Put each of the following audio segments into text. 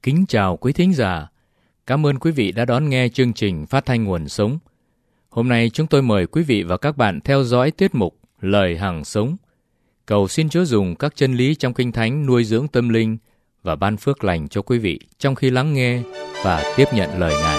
Kính chào quý thính giả. Cảm ơn quý vị đã đón nghe chương trình Phát thanh Nguồn Sống. Hôm nay chúng tôi mời quý vị và các bạn theo dõi tiết mục Lời Hằng Sống. Cầu xin Chúa dùng các chân lý trong Kinh Thánh nuôi dưỡng tâm linh và ban phước lành cho quý vị trong khi lắng nghe và tiếp nhận lời Ngài.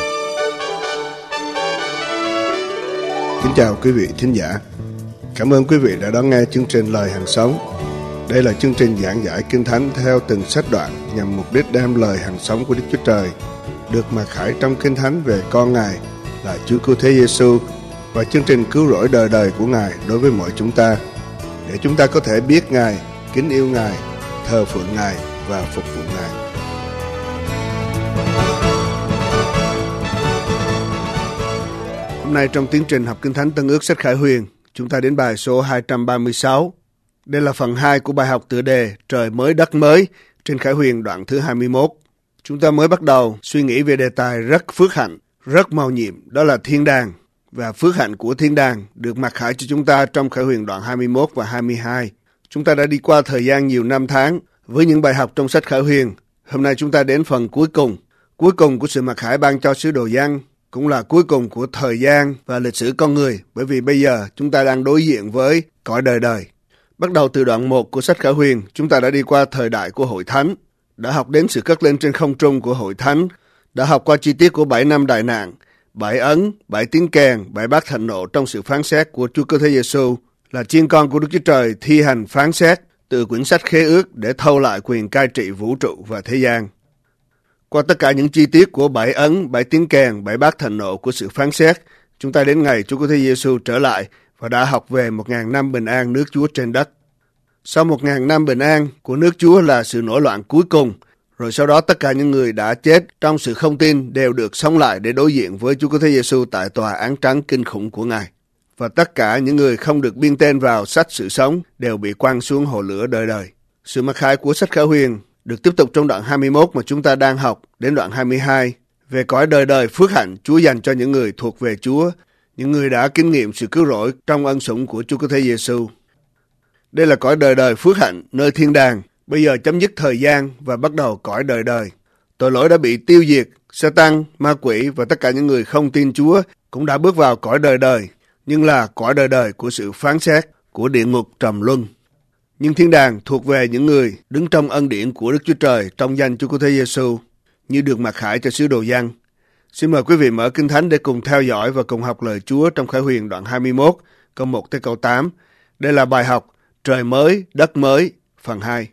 Kính chào quý vị thính giả. Cảm ơn quý vị đã đón nghe chương trình Lời Hằng Sống. Đây là chương trình giảng giải Kinh Thánh theo từng sách đoạn nhằm mục đích đem lời hằng sống của Đức Chúa Trời được mặc khải trong Kinh Thánh về con Ngài là Chúa Cứu Thế Giêsu và chương trình cứu rỗi đời đời của Ngài đối với mọi chúng ta, để chúng ta có thể biết Ngài, kính yêu Ngài, thờ phượng Ngài và phục vụ Ngài. Hôm nay trong tiến trình học Kinh Thánh Tân Ước sách Khải Huyền, chúng ta đến bài số 236. Đây là phần 2 của bài học tựa đề Trời mới đất mới trên Khải Huyền đoạn thứ 21. Chúng ta mới bắt đầu suy nghĩ về đề tài rất phước hạnh, rất mầu nhiệm, đó là thiên đàng. Và phước hạnh của thiên đàng được mặc khải cho chúng ta trong Khải Huyền đoạn 21 và 22. Chúng ta đã đi qua thời gian nhiều năm tháng với những bài học trong sách Khải Huyền. Hôm nay chúng ta đến phần cuối cùng của sự mặc khải ban cho sứ đồ Giăng, cũng là cuối cùng của thời gian và lịch sử con người, bởi vì bây giờ chúng ta đang đối diện với cõi đời đời. Bắt đầu từ đoạn 1 của sách Khải Huyền, chúng ta đã đi qua thời đại của Hội Thánh, đã học đến sự cất lên trên không trung của Hội Thánh, đã học qua chi tiết của 7 năm đại nạn, 7 ấn, 7 tiếng kèn, 7 bát thạnh nộ trong sự phán xét của Chúa Cứu Thế Giêsu là chiên con của Đức Chúa Trời thi hành phán xét từ quyển sách Khế Ước để thâu lại quyền cai trị vũ trụ và thế gian. Qua tất cả những chi tiết của 7 ấn, 7 tiếng kèn, 7 bát thạnh nộ của sự phán xét, chúng ta đến ngày Chúa Cứu Thế Giêsu trở lại và đã học về 1.000 năm bình an nước Chúa trên đất. Sau 1.000 năm bình an của nước Chúa là sự nổi loạn cuối cùng, rồi sau đó tất cả những người đã chết trong sự không tin đều được sống lại để đối diện với Chúa Cứu Thế Giêsu tại tòa án trắng kinh khủng của Ngài. Và tất cả những người không được biên tên vào sách sự sống đều bị quăng xuống hồ lửa đời đời. Sự mặc khải của sách Khải Huyền được tiếp tục trong đoạn 21 mà chúng ta đang học đến đoạn 22 về cõi đời đời phước hạnh Chúa dành cho những người thuộc về Chúa, những người đã kinh nghiệm sự cứu rỗi trong ân sủng của Chúa Cứu Thế Giêsu. Đây là cõi đời đời phước hạnh nơi thiên đàng, bây giờ chấm dứt thời gian và bắt đầu cõi đời đời. Tội lỗi đã bị tiêu diệt, Sa-tan, ma quỷ và tất cả những người không tin Chúa cũng đã bước vào cõi đời đời, nhưng là cõi đời đời của sự phán xét, của địa ngục trầm luân. Nhưng thiên đàng thuộc về những người đứng trong ân điển của Đức Chúa Trời trong danh Chúa Cứu Thế Giêsu, như được mặc khải cho sứ đồ Giăng. Xin mời quý vị mở Kinh Thánh để cùng theo dõi và cùng học lời Chúa trong Khải Huyền đoạn 21, câu 1 tới câu 8. Đây là bài học Trời mới, đất mới, phần 2.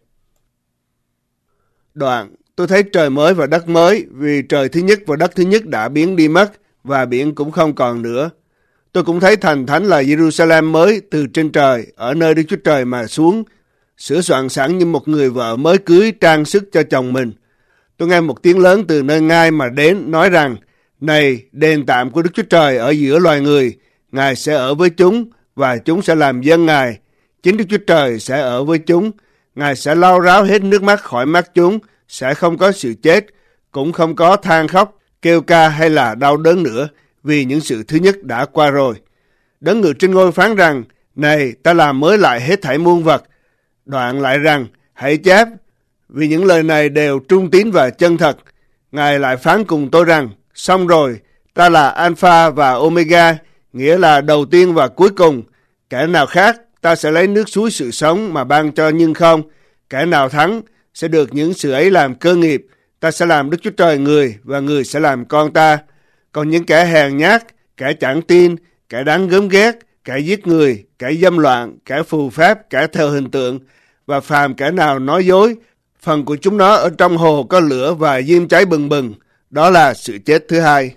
Đoạn, tôi thấy trời mới và đất mới, vì trời thứ nhất và đất thứ nhất đã biến đi mất, và biển cũng không còn nữa. Tôi cũng thấy thành thánh là Jerusalem mới từ trên trời, ở nơi Đức Chúa Trời mà xuống, sửa soạn sẵn như một người vợ mới cưới trang sức cho chồng mình. Tôi nghe một tiếng lớn từ nơi ngai mà đến, nói rằng, này, đền tạm của Đức Chúa Trời ở giữa loài người, Ngài sẽ ở với chúng, và chúng sẽ làm dân Ngài. Chính Đức Chúa Trời sẽ ở với chúng, Ngài sẽ lau ráo hết nước mắt khỏi mắt chúng, sẽ không có sự chết, cũng không có than khóc, kêu ca hay là đau đớn nữa, vì những sự thứ nhất đã qua rồi. Đấng ngự trên ngôi phán rằng, này, ta làm mới lại hết thảy muôn vật. Đoạn lại rằng, hãy chép, vì những lời này đều trung tín và chân thật. Ngài lại phán cùng tôi rằng, xong rồi, ta là Alpha và Omega, nghĩa là đầu tiên và cuối cùng. Kẻ nào khác, ta sẽ lấy nước suối sự sống mà ban cho nhưng không. Kẻ nào thắng, sẽ được những sự ấy làm cơ nghiệp. Ta sẽ làm Đức Chúa Trời người, và người sẽ làm con ta. Còn những kẻ hèn nhát, kẻ chẳng tin, kẻ đáng gớm ghét, kẻ giết người, kẻ dâm loạn, kẻ phù phép, kẻ theo hình tượng, và phàm kẻ nào nói dối, phần của chúng nó ở trong hồ có lửa và diêm cháy bừng bừng. Đó là sự chết thứ hai.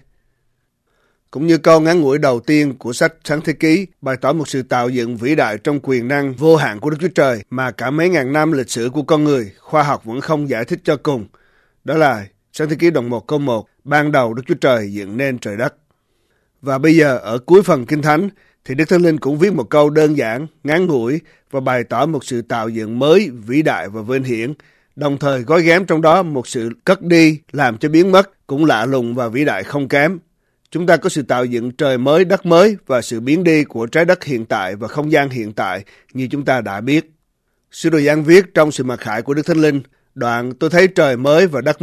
Cũng như câu ngắn ngủi đầu tiên của sách Sáng Thế Ký bày tỏ một sự tạo dựng vĩ đại trong quyền năng vô hạn của Đức Chúa Trời mà cả mấy ngàn năm lịch sử của con người, khoa học vẫn không giải thích cho cùng. Đó là Sáng Thế Ký đoạn 1 câu 1, ban đầu Đức Chúa Trời dựng nên trời đất. Và bây giờ ở cuối phần Kinh Thánh thì Đức Thánh Linh cũng viết một câu đơn giản, ngắn ngủi và bày tỏ một sự tạo dựng mới, vĩ đại và vinh hiển, đồng thời gói ghém trong đó một sự cất đi làm cho biến mất cũng lạ lùng và vĩ đại không kém. Chúng ta có sự tạo dựng trời mới, đất mới và sự biến đi của trái đất hiện tại và không gian hiện tại như chúng ta đã biết. Sứ đồ Giăng viết trong sự mặc khải của Đức Thánh Linh, đoạn tôi thấy trời mới và đất mới,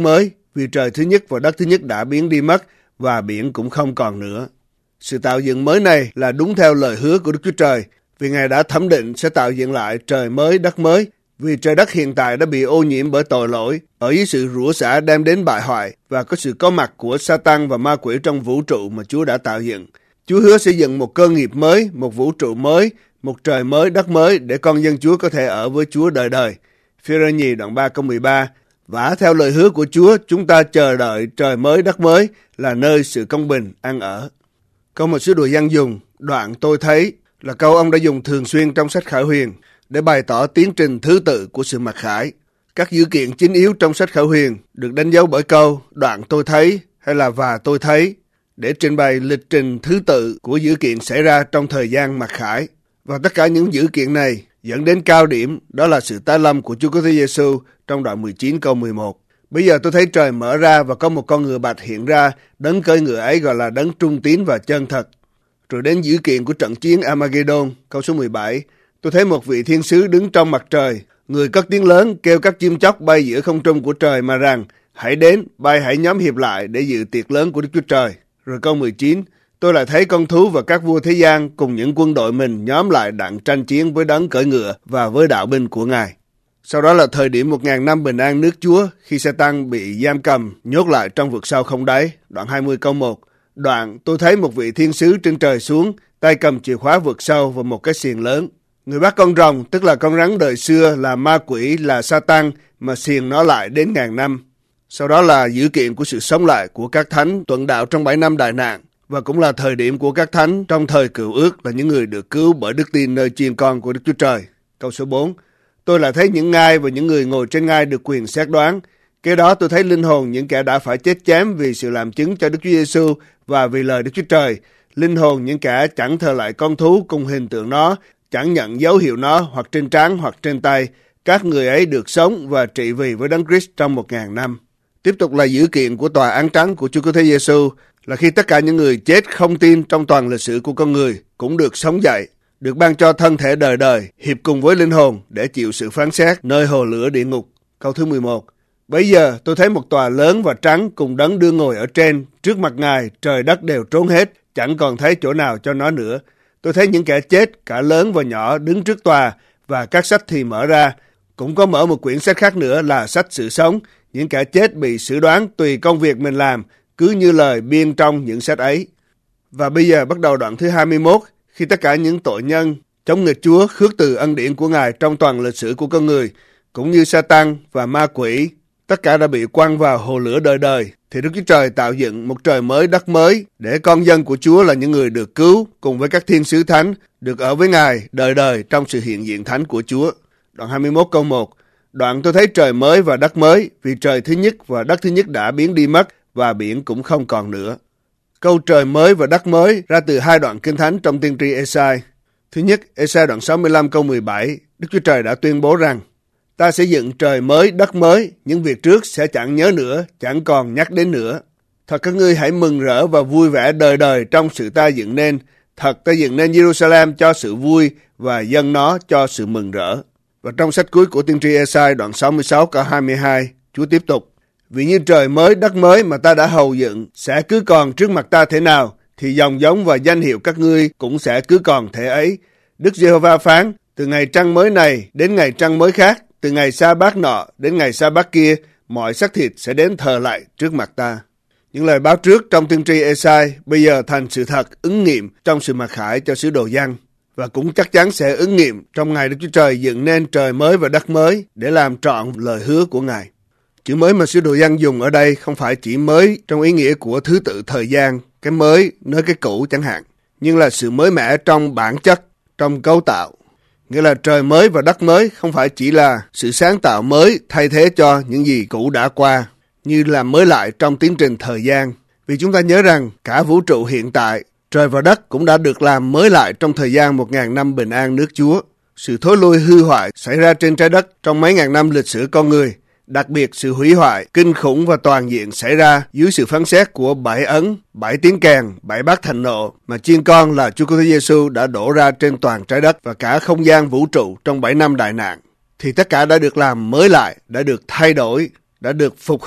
vì trời thứ nhất và đất thứ nhất đã biến đi mất và biển cũng không còn nữa. Sự tạo dựng mới này là đúng theo lời hứa của Đức Chúa Trời, vì Ngài đã thẩm định sẽ tạo dựng lại trời mới, đất mới, vì trời đất hiện tại đã bị ô nhiễm bởi tội lỗi, ở dưới sự rủa xả đem đến bại hoại và có sự có mặt của Sa-tan và ma quỷ trong vũ trụ mà Chúa đã tạo dựng. Chúa hứa sẽ dựng một cơ nghiệp mới, một vũ trụ mới, một trời mới, đất mới để con dân Chúa có thể ở với Chúa đời đời. Phi-rơ nhì đoạn 3 câu 13. Và theo lời hứa của Chúa, chúng ta chờ đợi trời mới, đất mới là nơi sự công bình ăn ở. Câu một sứ đồ Giăng dùng, đoạn tôi thấy là câu ông đã dùng thường xuyên trong sách Khải Huyền để bày tỏ tiến trình thứ tự của sự mặc khải. Các dữ kiện chính yếu trong sách Khải Huyền được đánh dấu bởi câu đoạn tôi thấy hay là và tôi thấy để trình bày lịch trình thứ tự của dữ kiện xảy ra trong thời gian mặc khải. Và tất cả những dữ kiện này dẫn đến cao điểm, đó là sự tái lâm của Chúa Cứu Thế Giêsu trong đoạn 19 câu 11. Bây giờ tôi thấy trời mở ra và có một con ngựa bạch hiện ra, đấng cưỡi ngựa ấy gọi là đấng trung tín và chân thật. Rồi đến dữ kiện của trận chiến Armageddon, câu số 17. Tôi thấy một vị thiên sứ đứng trong mặt trời, người cất tiếng lớn kêu các chim chóc bay giữa không trung của trời mà rằng, hãy đến, bay hãy nhóm hiệp lại để dự tiệc lớn của Đức Chúa Trời. Rồi câu 19. Tôi lại thấy con thú và các vua thế gian cùng những quân đội mình nhóm lại đặng tranh chiến với đấng cưỡi ngựa và với đạo binh của Ngài. Sau đó là thời điểm 1000 năm bình an nước Chúa khi Sa-tan bị giam cầm, nhốt lại trong vực sâu không đáy. Đoạn 20 câu 1. Đoạn tôi thấy một vị thiên sứ trên trời xuống, tay cầm chìa khóa vực sâu và một cái xiềng lớn. Người bắt con rồng, tức là con rắn đời xưa, là ma quỷ, là Sa-tan, mà xiềng nó lại đến 1000 năm. Sau đó là dữ kiện của sự sống lại của các thánh tuần đạo trong 7 năm đại nạn, và cũng là thời điểm của các thánh trong thời cựu ước là những người được cứu bởi đức tin nơi chiên con của Đức Chúa Trời. Câu số 4. Tôi lại thấy những ngai và những người ngồi trên ngai được quyền xét đoán. Kế đó tôi thấy linh hồn những kẻ đã phải chết chém vì sự làm chứng cho Đức Chúa Giêsu và vì lời Đức Chúa Trời. Linh hồn những kẻ chẳng thờ lại con thú cùng hình tượng nó, chẳng nhận dấu hiệu nó hoặc trên trán hoặc trên tay. Các người ấy được sống và trị vì với Đấng Christ trong 1000 năm. Tiếp tục là dữ kiện của tòa án trắng của Chúa Cứu Thế Giêsu, là khi tất cả những người chết không tin trong toàn lịch sử của con người cũng được sống dậy, được ban cho thân thể đời đời, hiệp cùng với linh hồn để chịu sự phán xét nơi hồ lửa địa ngục. Câu thứ 11. Bấy giờ tôi thấy một tòa lớn và trắng cùng đấng đương ngồi ở trên, trước mặt Ngài trời đất đều trốn hết, chẳng còn thấy chỗ nào cho nó nữa. Tôi thấy những kẻ chết, cả lớn và nhỏ, đứng trước tòa, và các sách thì mở ra. Cũng có mở một quyển sách khác nữa là sách sự sống. Những kẻ chết bị xử đoán tùy công việc mình làm, cứ như lời biên trong những sách ấy. Và bây giờ bắt đầu đoạn thứ 21, khi tất cả những tội nhân chống nghịch Chúa khước từ ân điển của Ngài trong toàn lịch sử của con người, cũng như Sa-tan và ma quỷ, tất cả đã bị quăng vào hồ lửa đời đời, thì Đức Chúa Trời tạo dựng một trời mới đất mới để con dân của Chúa là những người được cứu cùng với các thiên sứ thánh được ở với Ngài đời đời trong sự hiện diện thánh của Chúa. Đoạn 21 câu 1. Đoạn tôi thấy trời mới và đất mới, vì trời thứ nhất và đất thứ nhất đã biến đi mất và biển cũng không còn nữa. Câu trời mới và đất mới ra từ hai đoạn kinh thánh trong tiên tri Ê-sai. Thứ nhất, Ê-sai đoạn 65 câu 17, Đức Chúa Trời đã tuyên bố rằng, ta sẽ dựng trời mới, đất mới, những việc trước sẽ chẳng nhớ nữa, chẳng còn nhắc đến nữa. Thật các ngươi hãy mừng rỡ và vui vẻ đời đời trong sự ta dựng nên. Thật ta dựng nên Jerusalem cho sự vui và dâng nó cho sự mừng rỡ. Và trong sách cuối của tiên tri Ê-sai đoạn 66 câu 22, Chúa tiếp tục, vì như trời mới, đất mới mà ta đã hầu dựng sẽ cứ còn trước mặt ta thế nào, thì dòng giống và danh hiệu các ngươi cũng sẽ cứ còn thế ấy. Đức Giê-hô-va phán, từ ngày trăng mới này đến ngày trăng mới khác, từ ngày sa bát nọ đến ngày sa bát kia, mọi xác thịt sẽ đến thờ lại trước mặt ta. Những lời báo trước trong tiên tri Ê-sai bây giờ thành sự thật ứng nghiệm trong sự mặc khải cho sứ đồ Giăng, và cũng chắc chắn sẽ ứng nghiệm trong ngày Đức Chúa Trời dựng nên trời mới và đất mới để làm trọn lời hứa của Ngài. Chữ mới mà sứ đồ Giăng dùng ở đây không phải chỉ mới trong ý nghĩa của thứ tự thời gian, cái mới nơi cái cũ chẳng hạn, nhưng là sự mới mẻ trong bản chất, trong cấu tạo. Nghĩa là trời mới và đất mới không phải chỉ là sự sáng tạo mới thay thế cho những gì cũ đã qua, như là mới lại trong tiến trình thời gian. Vì chúng ta nhớ rằng cả vũ trụ hiện tại, trời và đất cũng đã được làm mới lại trong thời gian 1000 năm bình an nước Chúa. Sự thối lui hư hoại xảy ra trên trái đất trong mấy ngàn năm lịch sử con người, đặc biệt sự hủy hoại kinh khủng và toàn diện xảy ra dưới sự phán xét của 7 ấn, 7 tiếng kèn, 7 bát thạnh nộ mà chiên con là Chúa Cứu Thế Giêsu đã đổ ra trên toàn trái đất và cả không gian vũ trụ trong 7 năm đại nạn. Thì tất cả đã được làm mới lại, đã được thay đổi, đã được phục hưng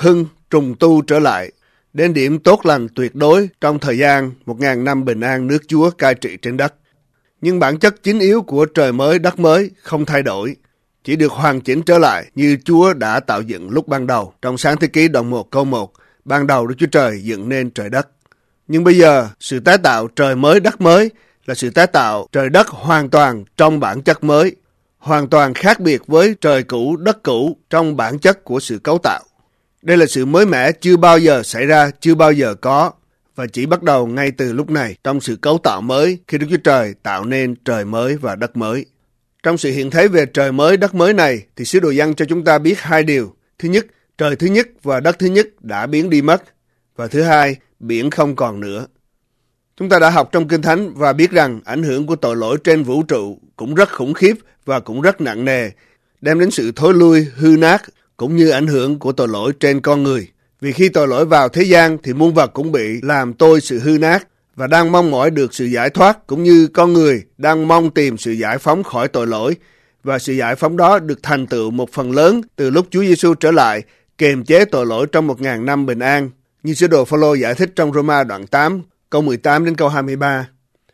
trùng tu trở lại, đến điểm tốt lành tuyệt đối trong thời gian 1.000 năm bình an nước Chúa cai trị trên đất. Nhưng bản chất chính yếu của trời mới đất mới không thay đổi, chỉ được hoàn chỉnh trở lại như Chúa đã tạo dựng lúc ban đầu. Trong Sáng Thế Ký đoạn 1 câu 1, ban đầu Đức Chúa Trời dựng nên trời đất. Nhưng bây giờ, sự tái tạo trời mới đất mới là sự tái tạo trời đất hoàn toàn trong bản chất mới, hoàn toàn khác biệt với trời cũ đất cũ trong bản chất của sự cấu tạo. Đây là sự mới mẻ chưa bao giờ xảy ra, chưa bao giờ có, và chỉ bắt đầu ngay từ lúc này trong sự cấu tạo mới khi Đức Chúa Trời tạo nên trời mới và đất mới. Trong sự hiện thấy về trời mới đất mới này thì sứ đồ Giăng cho chúng ta biết hai điều. Thứ nhất, trời thứ nhất và đất thứ nhất đã biến đi mất. Và thứ hai, biển không còn nữa. Chúng ta đã học trong Kinh Thánh và biết rằng ảnh hưởng của tội lỗi trên vũ trụ cũng rất khủng khiếp và cũng rất nặng nề, đem đến sự thối lui, hư nát, cũng như ảnh hưởng của tội lỗi trên con người. Vì khi tội lỗi vào thế gian thì muôn vật cũng bị làm tôi sự hư nát và đang mong mỏi được sự giải thoát, cũng như con người đang mong tìm sự giải phóng khỏi tội lỗi. Và sự giải phóng đó được thành tựu một phần lớn từ lúc Chúa Giêsu trở lại kiềm chế tội lỗi trong 1.000 năm bình an, như sứ đồ Phao-lô giải thích trong Roma đoạn 8, câu 18 đến câu 23.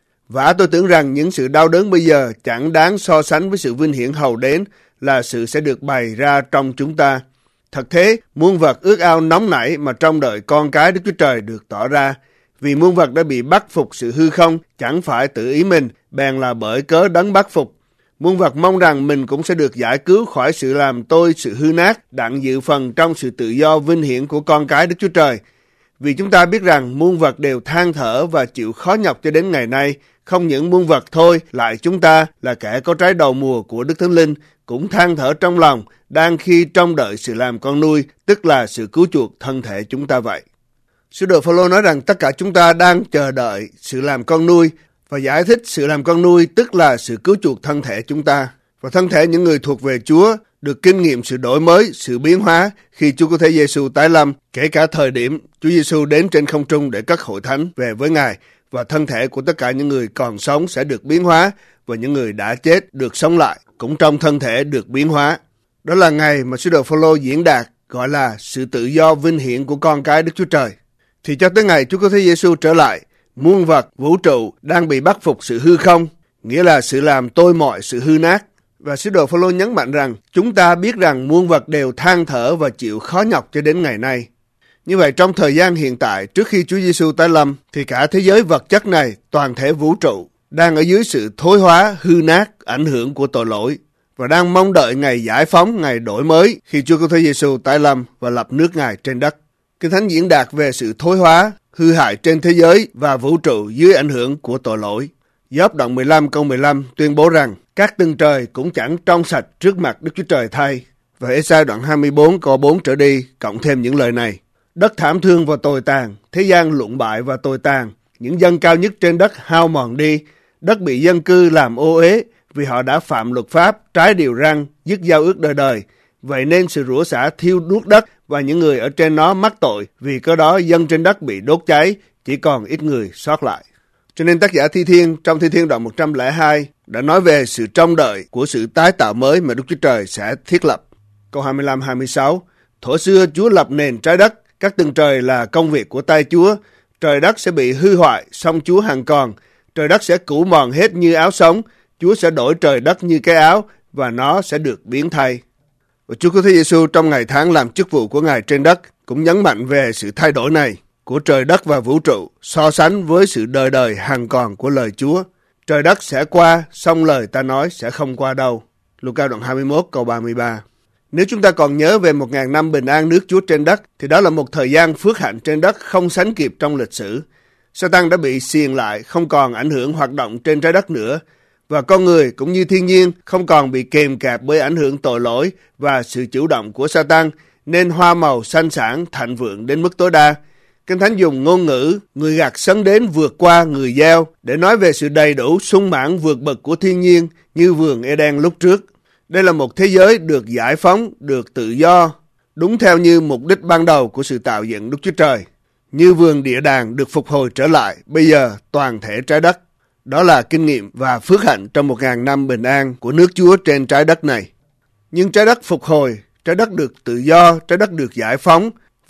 Và tôi tưởng rằng những sự đau đớn bây giờ chẳng đáng so sánh với sự vinh hiển hầu đến là sự sẽ được bày ra trong chúng ta. Thật thế, muôn vật ước ao nóng nảy mà trông đợi con cái Đức Chúa Trời được tỏ ra. Vì muôn vật đã bị bắt phục sự hư không, chẳng phải tự ý mình, bèn là bởi cớ đấng bắt phục. Muôn vật mong rằng mình cũng sẽ được giải cứu khỏi sự làm tôi sự hư nát, đặng dự phần trong sự tự do vinh hiển của con cái Đức Chúa Trời. Vì chúng ta biết rằng muôn vật đều than thở và chịu khó nhọc cho đến ngày nay. Không những muôn vật thôi, lại chúng ta là kẻ có trái đầu mùa của Đức Thánh Linh, cũng than thở trong lòng, đang khi trông đợi sự làm con nuôi, tức là sự cứu chuộc thân thể chúng ta vậy. Sứ đồ Phao-lô nói rằng tất cả chúng ta đang chờ đợi sự làm con nuôi, và giải thích sự làm con nuôi tức là sự cứu chuộc thân thể chúng ta. Và thân thể những người thuộc về Chúa được kinh nghiệm sự đổi mới, sự biến hóa khi Chúa Cứu Thế Giêsu tái lâm, kể cả thời điểm Chúa Giêsu đến trên không trung để cất hội thánh về với Ngài, và thân thể của tất cả những người còn sống sẽ được biến hóa, và những người đã chết được sống lại cũng trong thân thể được biến hóa. Đó là ngày mà sứ đồ Phao-lô diễn đạt gọi là sự tự do vinh hiển của con cái Đức Chúa Trời. Thì cho tới ngày Chúa Cứu Thế Giêsu trở lại, muôn vật vũ trụ đang bị bắt phục sự hư không, nghĩa là sự làm tôi mọi sự hư nát. Và sứ đồ Phao-lô nhấn mạnh rằng chúng ta biết rằng muôn vật đều than thở và chịu khó nhọc cho đến ngày nay. Như vậy trong thời gian hiện tại trước khi Chúa Giêsu tái lâm thì cả thế giới vật chất này, toàn thể vũ trụ đang ở dưới sự thối hóa, hư nát, ảnh hưởng của tội lỗi và đang mong đợi ngày giải phóng, ngày đổi mới khi Chúa Cứu Thế Giêsu tái lâm và lập nước Ngài trên đất. Kinh Thánh diễn đạt về sự thối hóa, hư hại trên thế giới và vũ trụ dưới ảnh hưởng của tội lỗi. Gióp đoạn 15 câu 15 tuyên bố rằng các tầng trời cũng chẳng trong sạch trước mặt Đức Chúa Trời thay. Và Ê-sai đoạn 24 câu 4 trở đi cộng thêm những lời này. Đất thảm thương và tồi tàn, thế gian lụn bại và tồi tàn, những dân cao nhất trên đất hao mòn đi, đất bị dân cư làm ô uế vì họ đã phạm luật pháp, trái điều răn, dứt giao ước đời đời. Vậy nên sự rủa xả thiêu đuốc đất và những người ở trên nó mắc tội, vì cớ đó dân trên đất bị đốt cháy, chỉ còn ít người sót lại. Cho nên tác giả Thi Thiên trong Thi Thiên đoạn 102 đã nói về sự trông đợi của sự tái tạo mới mà Đức Chúa Trời sẽ thiết lập. Câu 25-26, thuở xưa Chúa lập nền trái đất, các tầng trời là công việc của tay Chúa, trời đất sẽ bị hư hoại, song Chúa hằng còn, trời đất sẽ cũ mòn hết như áo sống, Chúa sẽ đổi trời đất như cái áo và nó sẽ được biến thay. Và Chúa Cứu Thế Giêsu trong ngày tháng làm chức vụ của Ngài trên đất cũng nhấn mạnh về sự thay đổi này của trời đất và vũ trụ so sánh với sự đời đời hằng còn của lời Chúa. Trời đất sẽ qua, song lời ta nói sẽ không qua đâu. Luca đoạn 21 câu 33. Nếu chúng ta còn nhớ về 1.000 năm bình an nước Chúa trên đất thì đó là một thời gian phước hạnh trên đất không sánh kịp trong lịch sử. Sa-tan đã bị xiềng lại, không còn ảnh hưởng hoạt động trên trái đất nữa, và con người cũng như thiên nhiên không còn bị kìm kẹp bởi ảnh hưởng tội lỗi và sự chủ động của Sa-tan, nên hoa màu xanh sản thịnh vượng đến mức tối đa. Kinh Thánh dùng ngôn ngữ người gặt sấn đến vượt qua người gieo để nói về sự đầy đủ sung mãn vượt bậc của thiên nhiên như vườn Eden lúc trước. Đây là một thế giới được giải phóng, được tự do, đúng theo như mục đích ban đầu của sự tạo dựng Đức Chúa Trời. Như vườn địa đàng được phục hồi trở lại, bây giờ toàn thể trái đất. Đó là kinh nghiệm và phước hạnh trong 1.000 năm bình an của nước Chúa trên trái đất này. Nhưng trái đất phục hồi, trái đất được tự do, trái đất được giải phóng,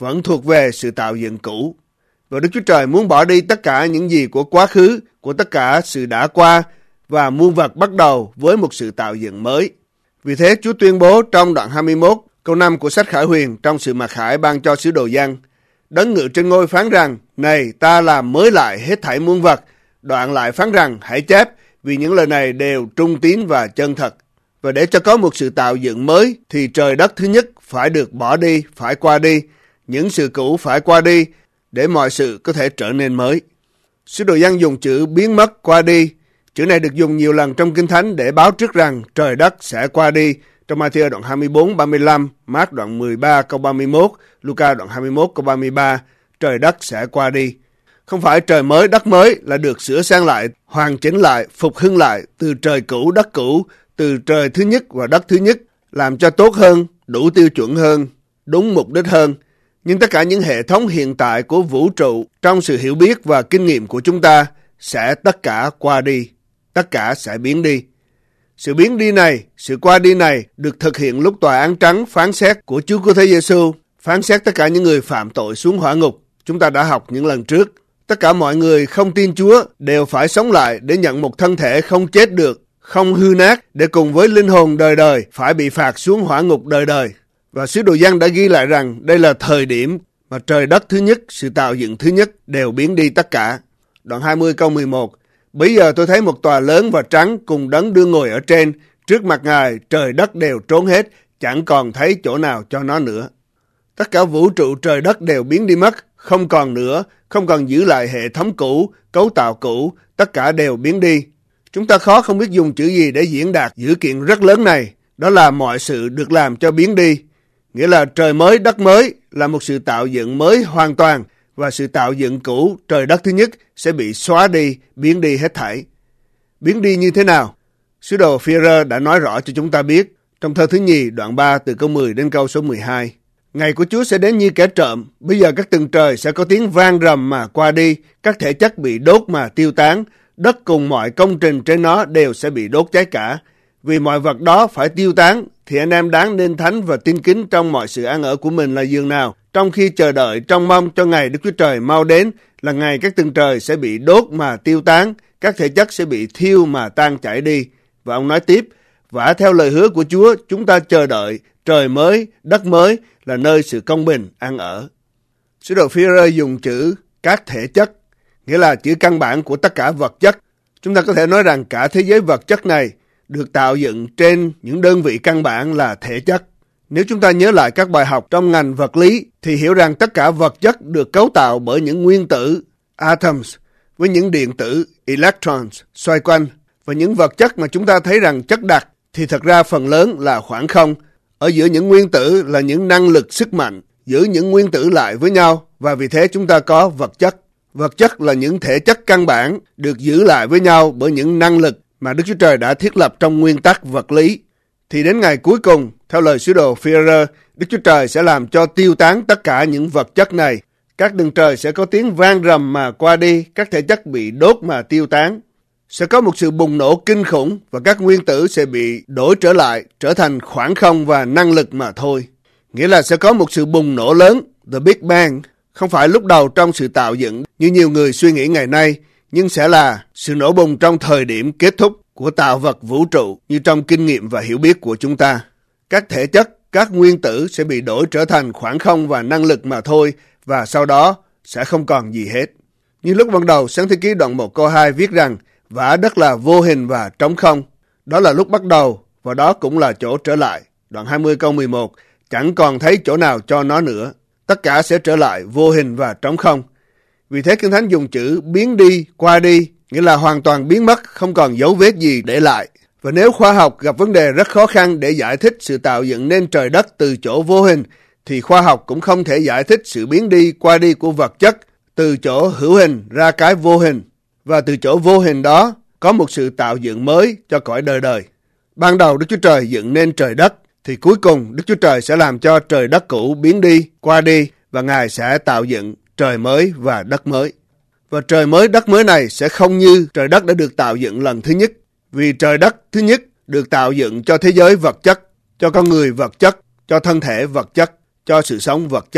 vẫn thuộc về sự tạo dựng cũ. Và Đức Chúa Trời muốn bỏ đi tất cả những gì của quá khứ, của tất cả sự đã qua, và muôn vật bắt đầu với một sự tạo dựng mới. Vì thế Chúa tuyên bố trong đoạn 21, câu 5 của sách Khải Huyền trong sự mặc khải ban cho sứ đồ Giăng: Đấng ngự trên ngôi phán rằng, này ta làm mới lại hết thảy muôn vật. Đoạn lại phán rằng, hãy chép, vì những lời này đều trung tín và chân thật. Và để cho có một sự tạo dựng mới, thì trời đất thứ nhất phải được bỏ đi, phải qua đi. Những sự cũ phải qua đi, để mọi sự có thể trở nên mới. Sứ đồ Giăng dùng chữ biến mất, qua đi. Chữ này được dùng nhiều lần trong Kinh Thánh để báo trước rằng trời đất sẽ qua đi. Trong Ma-thi-ơ đoạn 24, 35, Mác đoạn 13 câu 31, Luca đoạn 21 câu 33, trời đất sẽ qua đi. Không phải trời mới đất mới là được sửa sang lại, hoàn chỉnh lại, phục hưng lại từ trời cũ đất cũ, từ trời thứ nhất và đất thứ nhất, làm cho tốt hơn, đủ tiêu chuẩn hơn, đúng mục đích hơn. Nhưng tất cả những hệ thống hiện tại của vũ trụ trong sự hiểu biết và kinh nghiệm của chúng ta sẽ tất cả qua đi, tất cả sẽ biến đi. Sự biến đi này, sự qua đi này được thực hiện lúc tòa án trắng phán xét của Chúa Cứu Thế Giêsu, phán xét tất cả những người phạm tội xuống hỏa ngục. Chúng ta đã học những lần trước. Tất cả mọi người không tin Chúa đều phải sống lại để nhận một thân thể không chết được, không hư nát, để cùng với linh hồn đời đời phải bị phạt xuống hỏa ngục đời đời. Và sứ đồ Giăng đã ghi lại rằng đây là thời điểm mà trời đất thứ nhất, sự tạo dựng thứ nhất đều biến đi tất cả. Đoạn 20 câu 11: Bấy giờ tôi thấy một tòa lớn và trắng cùng đấng đương ngồi ở trên, trước mặt Ngài trời đất đều trốn hết, chẳng còn thấy chỗ nào cho nó nữa. Tất cả vũ trụ trời đất đều biến đi mất, không còn nữa, không còn giữ lại hệ thống cũ, cấu tạo cũ, tất cả đều biến đi. Chúng ta khó không biết dùng chữ gì để diễn đạt dữ kiện rất lớn này, đó là mọi sự được làm cho biến đi. Nghĩa là trời mới đất mới là một sự tạo dựng mới hoàn toàn, và sự tạo dựng cũ trời đất thứ nhất sẽ bị xóa đi, biến đi hết thảy. Biến đi như thế nào? Sứ đồ Phi-e-rơ đã nói rõ cho chúng ta biết trong thơ thứ nhì đoạn 3 từ câu 10 đến câu số 12. Ngày của Chúa sẽ đến như kẻ trộm, bây giờ các tầng trời sẽ có tiếng vang rầm mà qua đi, các thể chất bị đốt mà tiêu tán, đất cùng mọi công trình trên nó đều sẽ bị đốt cháy cả. Vì mọi vật đó phải tiêu tán, thì anh em đáng nên thánh và tin kính trong mọi sự ăn ở của mình là dường nào, trong khi chờ đợi trông mong cho ngày Đức Chúa Trời mau đến, là ngày các tầng trời sẽ bị đốt mà tiêu tán, các thể chất sẽ bị thiêu mà tan chảy đi. Và ông nói tiếp, và theo lời hứa của Chúa, chúng ta chờ đợi trời mới, đất mới là nơi sự công bình ăn ở. Sứ đồ Phi-e-rơ dùng chữ các thể chất, nghĩa là chữ căn bản của tất cả vật chất. Chúng ta có thể nói rằng cả thế giới vật chất này được tạo dựng trên những đơn vị căn bản là thể chất. Nếu chúng ta nhớ lại các bài học trong ngành vật lý thì hiểu rằng tất cả vật chất được cấu tạo bởi những nguyên tử atoms với những điện tử electrons xoay quanh, và những vật chất mà chúng ta thấy rằng chất đặc thì thật ra phần lớn là khoảng không. Ở giữa những nguyên tử là những năng lực sức mạnh giữ những nguyên tử lại với nhau, và vì thế chúng ta có vật chất. Vật chất là những thể chất căn bản được giữ lại với nhau bởi những năng lực mà Đức Chúa Trời đã thiết lập trong nguyên tắc vật lý. Thì đến ngày cuối cùng, theo lời sứ đồ Phi-e-rơ, Đức Chúa Trời sẽ làm cho tiêu tán tất cả những vật chất này. Các tầng trời sẽ có tiếng vang rầm mà qua đi, các thể chất bị đốt mà tiêu tán. Sẽ có một sự bùng nổ kinh khủng và các nguyên tử sẽ bị đổi trở lại, trở thành khoảng không và năng lực mà thôi. Nghĩa là sẽ có một sự bùng nổ lớn, The Big Bang, không phải lúc đầu trong sự tạo dựng như nhiều người suy nghĩ ngày nay, nhưng sẽ là sự nổ bùng trong thời điểm kết thúc của tạo vật vũ trụ như trong kinh nghiệm và hiểu biết của chúng ta. Các thể chất, các nguyên tử sẽ bị đổi trở thành khoảng không và năng lực mà thôi, và sau đó sẽ không còn gì hết. Như lúc ban đầu, Sáng Thế Ký đoạn 1 câu 2 viết rằng, vả đất là vô hình và trống không. Đó là lúc bắt đầu, và đó cũng là chỗ trở lại. Đoạn 20 câu 11, chẳng còn thấy chỗ nào cho nó nữa. Tất cả sẽ trở lại vô hình và trống không. Vì thế Kinh Thánh dùng chữ biến đi, qua đi, nghĩa là hoàn toàn biến mất, không còn dấu vết gì để lại. Và nếu khoa học gặp vấn đề rất khó khăn để giải thích sự tạo dựng nên trời đất từ chỗ vô hình, thì khoa học cũng không thể giải thích sự biến đi, qua đi của vật chất từ chỗ hữu hình ra cái vô hình. Và từ chỗ vô hình đó có một sự tạo dựng mới cho cõi đời đời. Ban đầu Đức Chúa Trời dựng nên trời đất, thì cuối cùng Đức Chúa Trời sẽ làm cho trời đất cũ biến đi, qua đi, và Ngài sẽ tạo dựng trời mới và đất mới. Và trời mới đất mới này sẽ không như trời đất đã được tạo dựng lần thứ nhất. Vì trời đất thứ nhất được tạo dựng cho thế giới vật chất, cho con người vật chất, cho thân thể vật chất, cho sự sống vật chất.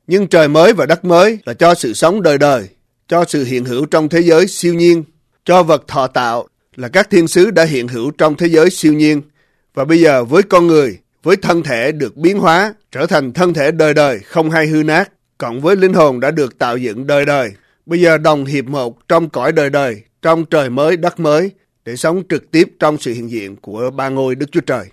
Nhưng trời mới và đất mới là cho sự sống đời đời, cho sự hiện hữu trong thế giới siêu nhiên, cho vật thọ tạo là các thiên sứ đã hiện hữu trong thế giới siêu nhiên. Và bây giờ với con người, với thân thể được biến hóa, trở thành thân thể đời đời không hay hư nát, cộng với linh hồn đã được tạo dựng đời đời, bây giờ đồng hiệp một trong cõi đời đời, trong trời mới đất mới, để sống trực tiếp trong sự hiện diện của ba ngôi Đức Chúa Trời.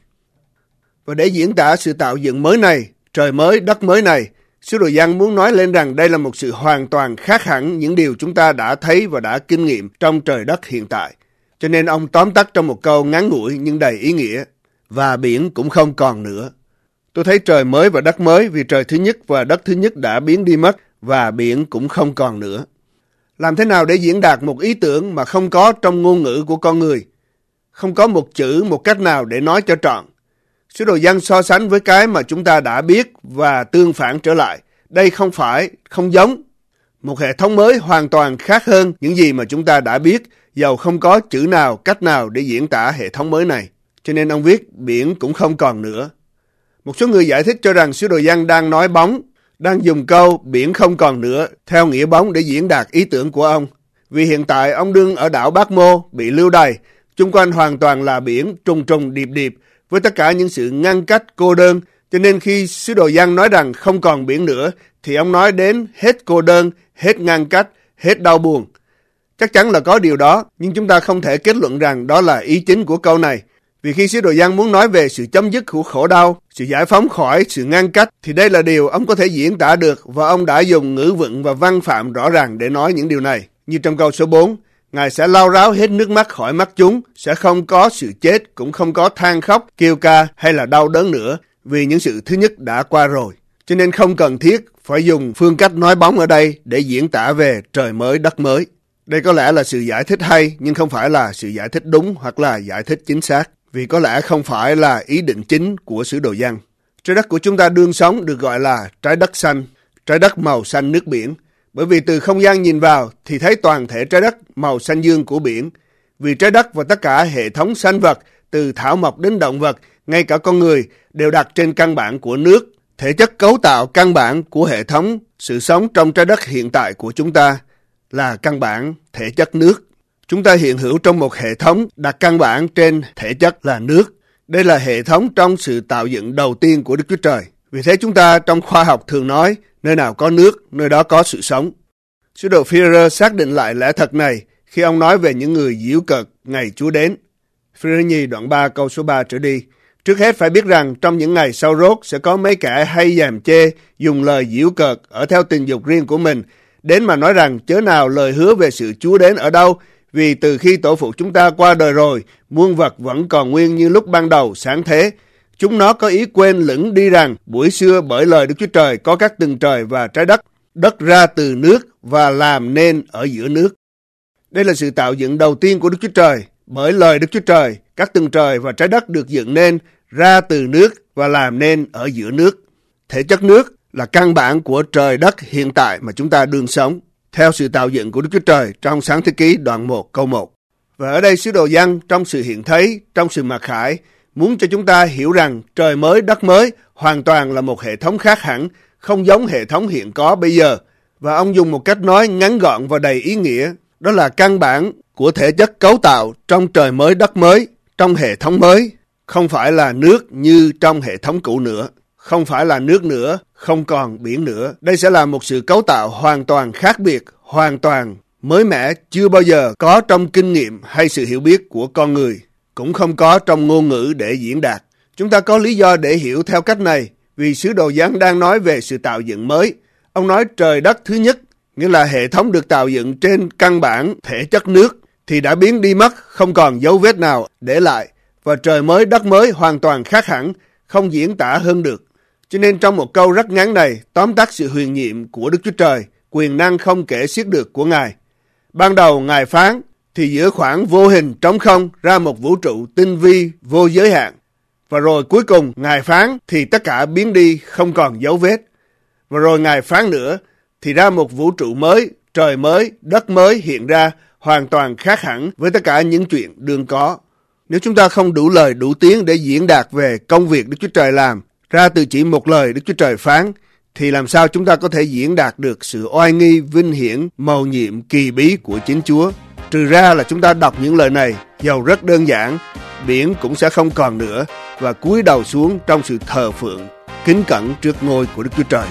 Và để diễn tả sự tạo dựng mới này, trời mới đất mới này, sứ đồ Giăng muốn nói lên rằng đây là một sự hoàn toàn khác hẳn những điều chúng ta đã thấy và đã kinh nghiệm trong trời đất hiện tại. Cho nên ông tóm tắt trong một câu ngắn ngủi nhưng đầy ý nghĩa: và biển cũng không còn nữa. Tôi thấy trời mới và đất mới vì trời thứ nhất và đất thứ nhất đã biến đi mất, và biển cũng không còn nữa. Làm thế nào để diễn đạt một ý tưởng mà không có trong ngôn ngữ của con người? Không có một chữ, một cách nào để nói cho trọn. Sứ đồ Giăng so sánh với cái mà chúng ta đã biết và tương phản trở lại. Đây không giống. Một hệ thống mới hoàn toàn khác hơn những gì mà chúng ta đã biết, dầu không có chữ nào, cách nào để diễn tả hệ thống mới này. Cho nên ông viết biển cũng không còn nữa. Một số người giải thích cho rằng sứ đồ Giăng đang nói bóng, đang dùng câu biển không còn nữa theo nghĩa bóng để diễn đạt ý tưởng của ông. Vì hiện tại ông đương ở đảo Bác Mô bị lưu đày, chung quanh hoàn toàn là biển trùng trùng điệp điệp với tất cả những sự ngăn cách cô đơn. Cho nên khi sứ đồ Giăng nói rằng không còn biển nữa thì ông nói đến hết cô đơn, hết ngăn cách, hết đau buồn. Chắc chắn là có điều đó, nhưng chúng ta không thể kết luận rằng đó là ý chính của câu này. Vì khi sứ đồ Giăng muốn nói về sự chấm dứt của khổ đau, sự giải phóng khỏi sự ngăn cách, thì đây là điều ông có thể diễn tả được, và ông đã dùng ngữ vựng và văn phạm rõ ràng để nói những điều này. Như trong câu số 4, Ngài sẽ lau ráo hết nước mắt khỏi mắt chúng, sẽ không có sự chết, cũng không có than khóc, kêu ca hay là đau đớn nữa, vì những sự thứ nhất đã qua rồi. Cho nên không cần thiết phải dùng phương cách nói bóng ở đây để diễn tả về trời mới đất mới. Đây có lẽ là sự giải thích hay, nhưng không phải là sự giải thích đúng hoặc là giải thích chính xác. Vì có lẽ không phải là ý định chính của sứ đồ Giăng. Trái đất của chúng ta đương sống được gọi là trái đất xanh, trái đất màu xanh nước biển. Bởi vì từ không gian nhìn vào thì thấy toàn thể trái đất màu xanh dương của biển. Vì trái đất và tất cả hệ thống sinh vật, từ thảo mộc đến động vật, ngay cả con người, đều đặt trên căn bản của nước. Thể chất cấu tạo căn bản của hệ thống sự sống trong trái đất hiện tại của chúng ta là căn bản thể chất nước. Chúng ta hiện hữu trong một hệ thống đặt căn bản trên thể chất là nước. Đây là hệ thống trong sự tạo dựng đầu tiên của Đức Chúa Trời. Vì thế chúng ta trong khoa học thường nói, nơi nào có nước, nơi đó có sự sống. Sứ đồ Phi-rơ xác định lại lẽ thật này khi ông nói về những người giễu cợt ngày Chúa đến. Phi-rơ nhì đoạn 3 câu số 3 trở đi. Trước hết phải biết rằng trong những ngày sau rốt sẽ có mấy kẻ hay giàm chê, dùng lời giễu cợt ở theo tình dục riêng của mình, đến mà nói rằng chớ nào lời hứa về sự Chúa đến ở đâu, vì từ khi tổ phụ chúng ta qua đời rồi, muôn vật vẫn còn nguyên như lúc ban đầu sáng thế. Chúng nó có ý quên lửng đi rằng buổi xưa bởi lời Đức Chúa Trời có các tầng trời và trái đất, đất ra từ nước và làm nên ở giữa nước. Đây là sự tạo dựng đầu tiên của Đức Chúa Trời. Bởi lời Đức Chúa Trời, các tầng trời và trái đất được dựng nên ra từ nước và làm nên ở giữa nước. Thể chất nước là căn bản của trời đất hiện tại mà chúng ta đương sống, theo sự tạo dựng của Đức Chúa Trời trong Sáng Thế Ký đoạn 1 câu 1. Và ở đây sứ đồ Giăng trong sự hiện thấy, trong sự mặc khải, muốn cho chúng ta hiểu rằng trời mới đất mới hoàn toàn là một hệ thống khác hẳn, không giống hệ thống hiện có bây giờ. Và ông dùng một cách nói ngắn gọn và đầy ý nghĩa, đó là căn bản của thể chất cấu tạo trong trời mới đất mới, trong hệ thống mới, không phải là nước như trong hệ thống cũ nữa. Không phải là nước nữa, không còn biển nữa. Đây sẽ là một sự cấu tạo hoàn toàn khác biệt, hoàn toàn mới mẻ, chưa bao giờ có trong kinh nghiệm hay sự hiểu biết của con người, cũng không có trong ngôn ngữ để diễn đạt. Chúng ta có lý do để hiểu theo cách này, vì sứ đồ Giăng đang nói về sự tạo dựng mới. Ông nói trời đất thứ nhất, nghĩa là hệ thống được tạo dựng trên căn bản thể chất nước, thì đã biến đi mất, không còn dấu vết nào để lại. Và trời mới đất mới hoàn toàn khác hẳn, không diễn tả hơn được. Cho nên trong một câu rất ngắn này, tóm tắt sự huyền nhiệm của Đức Chúa Trời, quyền năng không kể xiết được của Ngài. Ban đầu Ngài phán, thì giữa khoảng vô hình trống không ra một vũ trụ tinh vi vô giới hạn. Và rồi cuối cùng Ngài phán thì tất cả biến đi không còn dấu vết. Và rồi Ngài phán nữa thì ra một vũ trụ mới, trời mới, đất mới hiện ra hoàn toàn khác hẳn với tất cả những chuyện đương có. Nếu chúng ta không đủ lời đủ tiếng để diễn đạt về công việc Đức Chúa Trời làm, ra từ chỉ một lời Đức Chúa Trời phán, thì làm sao chúng ta có thể diễn đạt được sự oai nghi, vinh hiển, mầu nhiệm, kỳ bí của chính Chúa? Trừ ra là chúng ta đọc những lời này, dầu rất đơn giản, biển cũng sẽ không còn nữa, và cúi đầu xuống trong sự thờ phượng, kính cẩn trước ngôi của Đức Chúa Trời.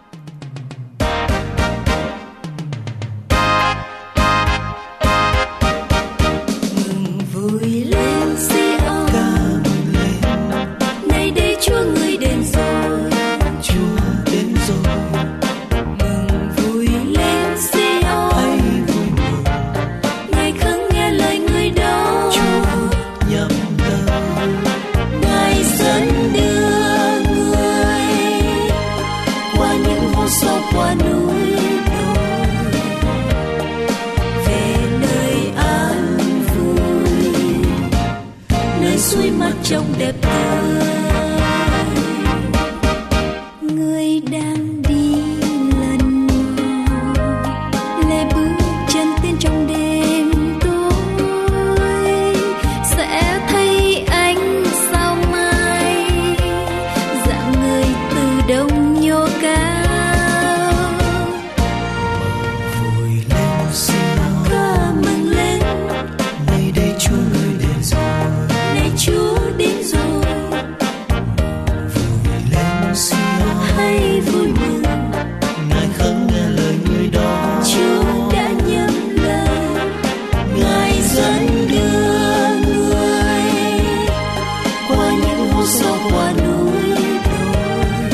xuôi mắt trong đẹp tươi. Người đang đi lần lê bước chân tiến trong đêm tối, sẽ thấy ánh sao mai dạng người từ đông nhô cao. Vui lên Sion, ca mừng lên, nay đây Chúa người đến rồi. này Chúa đến rồi. Vui lên Sion, Hãy vui mừng, Ngài khấn nghe lời người đó. Chúa đã nhắm lời, Ngài dẫn đưa người qua những hố sâu, qua núi đồi,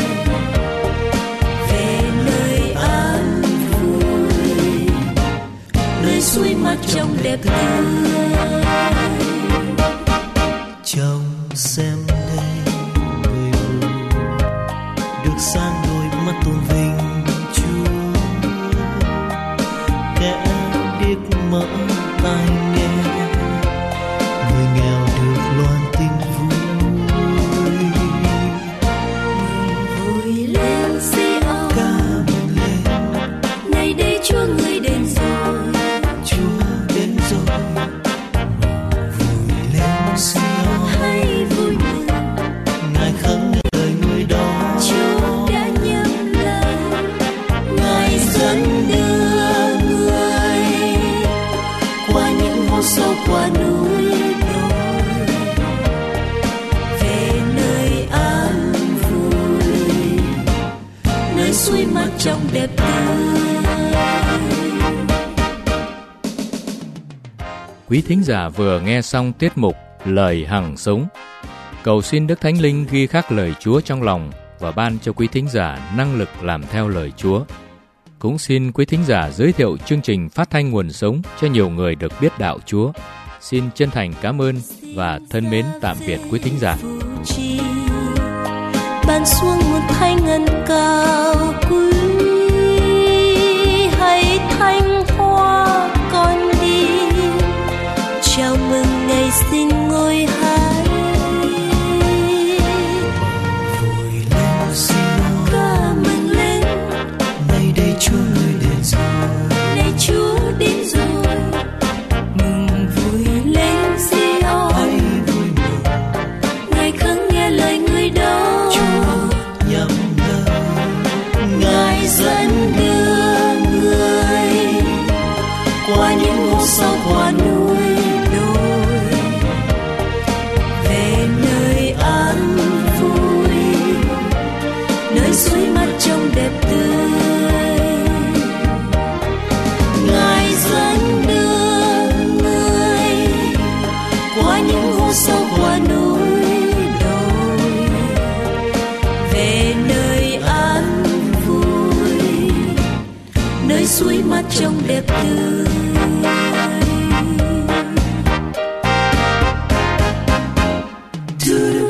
về nơi an vui, nơi suối mắt trong đẹp tươi. Trông xem đây người vui, được sáng đôi mắt tôn vinh Chúa. Kẻ điếc mở tai nghe, người nghèo được loan tin vui. Vui lên Sion, Ca mừng lên, này đây Chúa người đến rồi. Chúa đến rồi. Vui lên Sion, Hãy vui mừng, Ngài khấn nghe lời người đó. Chúa đã nhắm lời, Ngài dẫn đưa người qua những hố sâu, qua núi đồi, về nơi an vui, nơi suối mắt trong đẹp tươi. Quý thính giả vừa nghe xong tiết mục Lời Hằng Sống. Cầu xin Đức Thánh Linh ghi khắc lời Chúa trong lòng và ban cho quý thính giả năng lực làm theo lời Chúa. Cũng xin quý thính giả giới thiệu chương trình phát thanh Nguồn Sống cho nhiều người được biết đạo Chúa. Xin chân thành cảm ơn và thân mến tạm biệt quý thính giả. Ban xuống một thanh ngân cao quý, hãy thanh hoa con đi chào mừng ngày sinh ngôi Hải. Vui lên Sion, Ca mừng lên, nay đây Chúa người đến rồi. này Chúa đến rồi. Mừng vui lên Sion, Hãy vui mừng, Ngài khấn nghe lời người đó. Chúa nhắm lời, Ngài dẫn đưa người qua những hố sâu, qua núi đồi, về nơi an vui, nơi suối mắt trong đẹp tươi. Ngài dẫn đưa người qua những hố sâu, qua núi đồi, về nơi an vui, nơi suối mắt trong đẹp tươi. To